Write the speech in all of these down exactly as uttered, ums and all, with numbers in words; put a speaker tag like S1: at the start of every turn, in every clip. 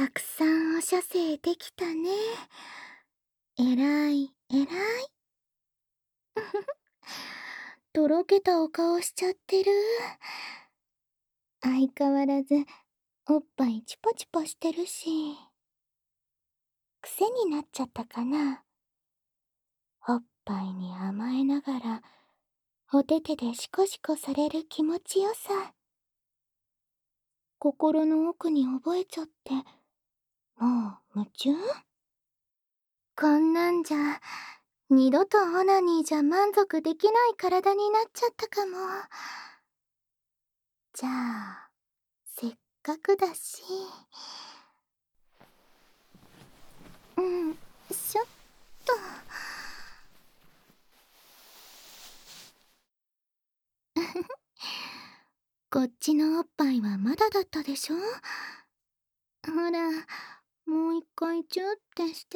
S1: たくさんお射精できたね。えらい、えらい。とろけたお顔しちゃってる。相変わらず、おっぱいチパチパしてるし。癖になっちゃったかな。おっぱいに甘えながら、お手手でシコシコされる気持ちよさ。心の奥に覚えちゃって、もう夢中？こんなんじゃ、二度とオナニーじゃ満足できない体になっちゃったかも。じゃあ、せっかくだし。うん、しょっと。こっちのおっぱいはまだだったでしょ？ほら、もう一回チューってして。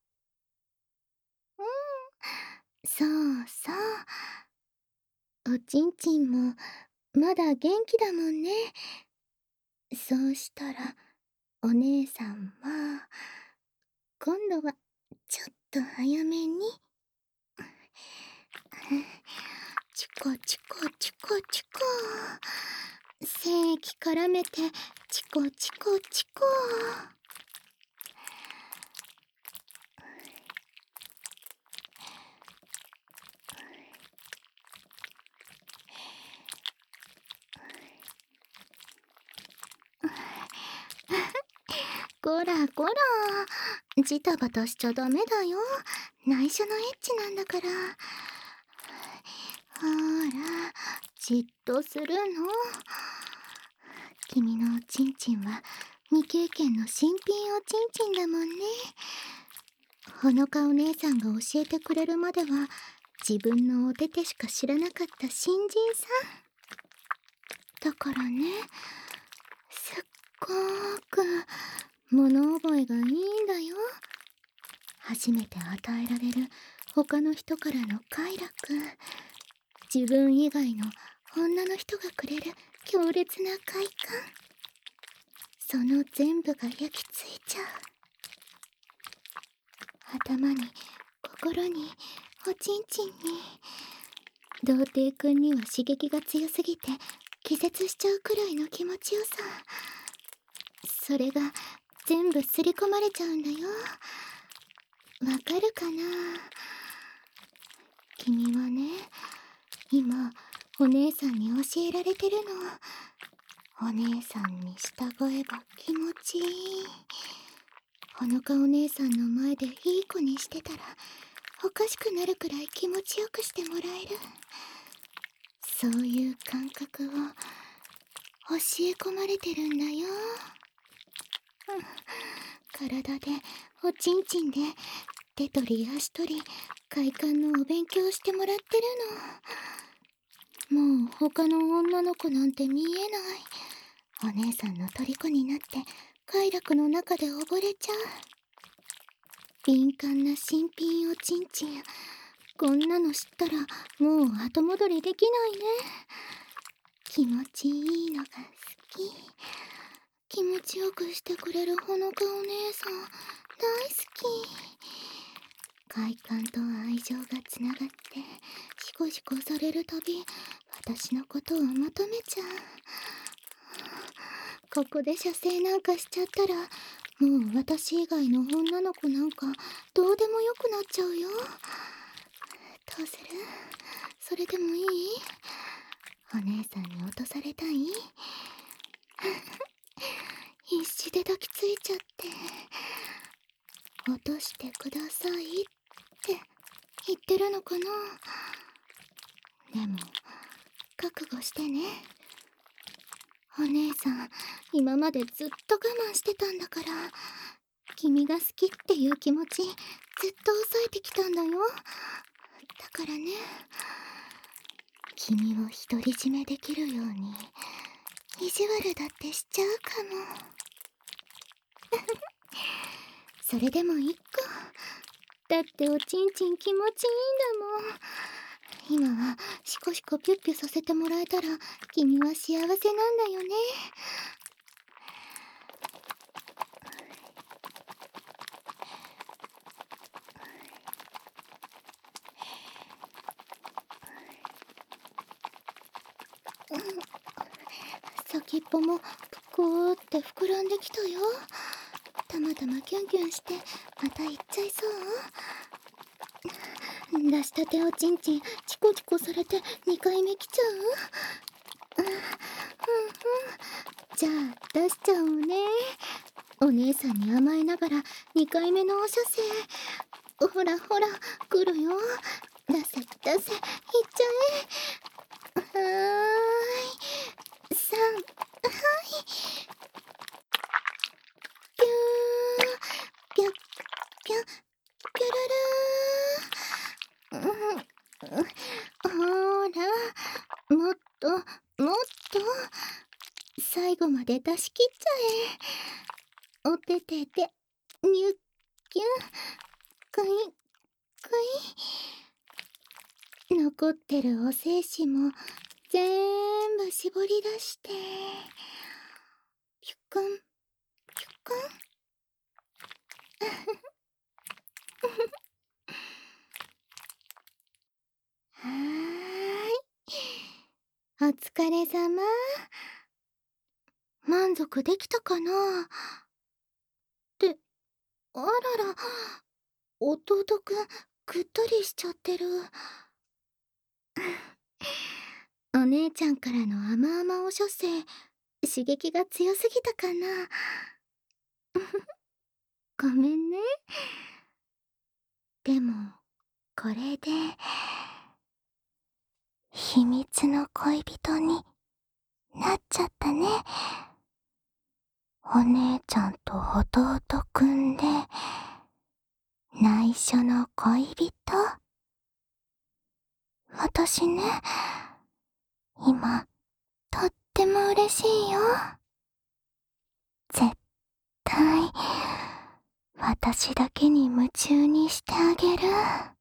S1: うん、そうそう。おちんちんもまだ元気だもんね。そうしたら、お姉さんも、今度はちょっと早めに。チコチコチコチコ。精液絡めてチコチコチコ。こらこら、ジタバタしちゃダメだよ。内緒のエッチなんだから。ほら、じっとするの。君のおちんちんは未経験の新品おちんちんだもんね。ほのかお姉さんが教えてくれるまでは自分のお手手しか知らなかった新人さんだからね。すっごーく物覚えがいいんだよ。初めて与えられる他の人からの快楽、自分以外の女の人がくれる強烈な快感、その全部が焼き付いちゃう。頭に心におちんちんに。童貞くんには刺激が強すぎて気絶しちゃうくらいの気持ちよさ。それが全部すり込まれちゃうんだよ。わかるかな？君はね、今お姉さんに教えられてるの。お姉さんに従えば気持ちいい。ほのかお姉さんの前でいい子にしてたらおかしくなるくらい気持ちよくしてもらえる。そういう感覚を教え込まれてるんだよ。体でおちんちんで手取り足取り快感のお勉強してもらってるの。もう他の女の子なんて見えない。お姉さんの虜になって快楽の中で溺れちゃう。敏感な新品おちんちん、こんなの知ったらもう後戻りできないね。気持ちいいのが好き。気持ちよくしてくれるほのかお姉さん大好き。快感と愛情がつながってシコシコされるたび私のことを求めちゃう。ここで射精なんかしちゃったらもう私以外の女の子なんかどうでもよくなっちゃうよ。どうする？それでもいい？お姉さんに落とされたい？必死で抱きついちゃって落としてくださいって言ってるのかな。でも覚悟してね。お姉さん今までずっと我慢してたんだから、君が好きっていう気持ちずっと抑えてきたんだよ。だからね、君を独り占めできるように意地悪だってしちゃうかも。それでもいっか。だっておちんちん気持ちいいんだもん。今はシコシコピュッピュさせてもらえたら君は幸せなんだよね。 先っぽもぷこーって膨らんできたよ。たまたまキュンキュンしてまた行っちゃいそう。出したておちんちんチコチコされてにかいめ来ちゃう。うんうんうん。じゃあ出しちゃおうね。お姉さんに甘えながらにかいめのお射精。ほらほら来るよ。出せ出せいっちゃえ。はーいさん、はい、ぴゅーぴゅっぴゅっぴゅるるー。うん、ほーらもっともっと最後まで出し切っちゃえ。おててでにゅっきゅくいくい。残ってるお精子もぜーんぶ絞り出してピュカンピュカン。はーい、お疲れさま。満足できたかなって、あらら、弟くんぐったりしちゃってる。お姉ちゃんからの甘々お射精刺激が強すぎたかな。ごめんね。でもこれで秘密の恋人になっちゃったね。お姉ちゃんと弟くんで内緒の恋人。私ね、今とっても嬉しいよ。絶対私だけに夢中にしてあげる。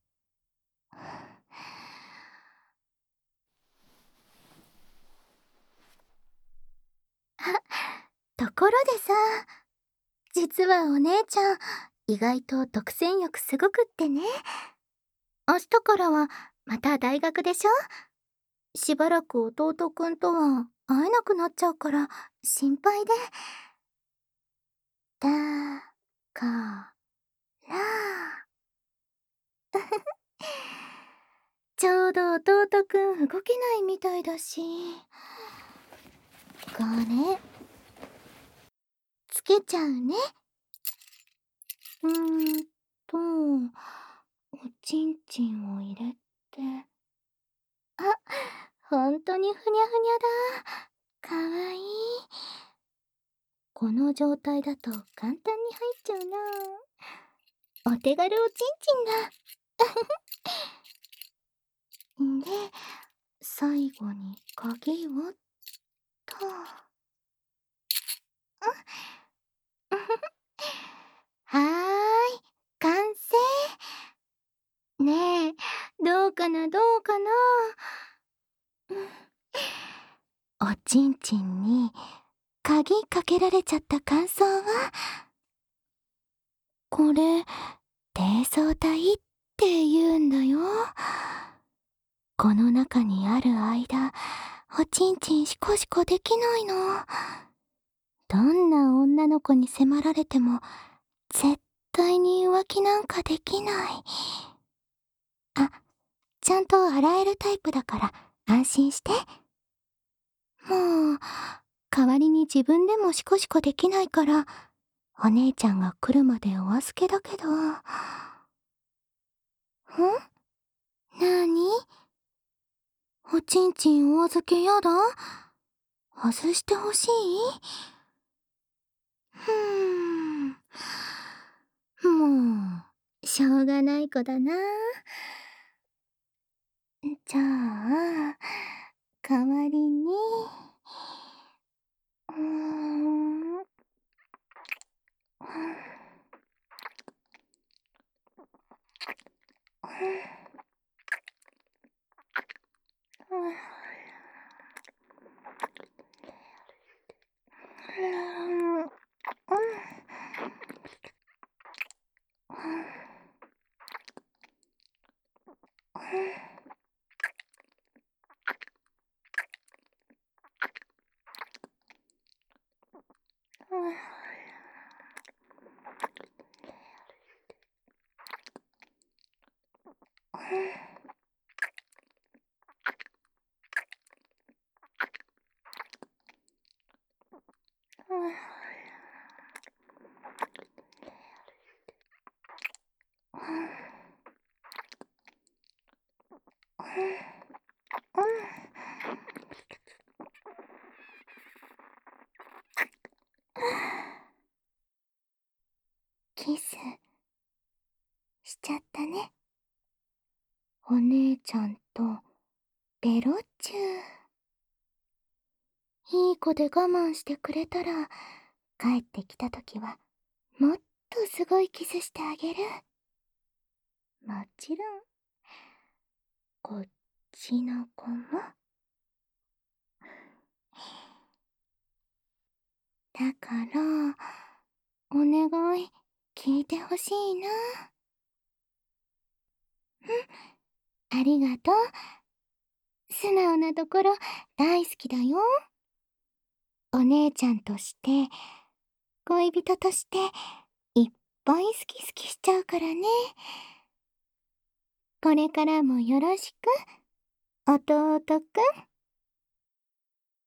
S1: あ、ところでさ、実はお姉ちゃん意外と独占欲すごくってね。明日からはまた大学でしょ。しばらく弟くんとは会えなくなっちゃうから心配で。だからちょうど弟くん動けないみたいだし、これつけちゃうね。うーんとおちんちんを入れて、あ、ほんとにふにゃふにゃだ。かわいい。この状態だと簡単に入っちゃうな。お手軽おちんちんだ。んで最後に鍵をと。はーい、完成。ねえ、どうかなどうかな。おちんちんに鍵かけられちゃった感想は？これ低層体って言うんだよ。この中にある間おちんちんシコシコできないの。どんな女の子に迫られても絶対に浮気なんかできない。あ、ちゃんと洗えるタイプだから安心して。もう代わりに自分でもシコシコできないからお姉ちゃんが来るまでお預けだけど。ん？なに？おちんちんお預けやだ？外してほしい？ふーん、もうしょうがない子だな。じゃあ代わりにうーんキスしちゃったね。お姉ちゃんとベロチュー。いい子で我慢してくれたら、帰ってきたときはもっとすごいキスしてあげる。もちろんこっちの子も。だからお願い聞いてほしいな。うん、ありがとう。素直なところ大好きだよ。お姉ちゃんとして恋人としていっぱい好き好きしちゃうからね。これからもよろしく、弟くん。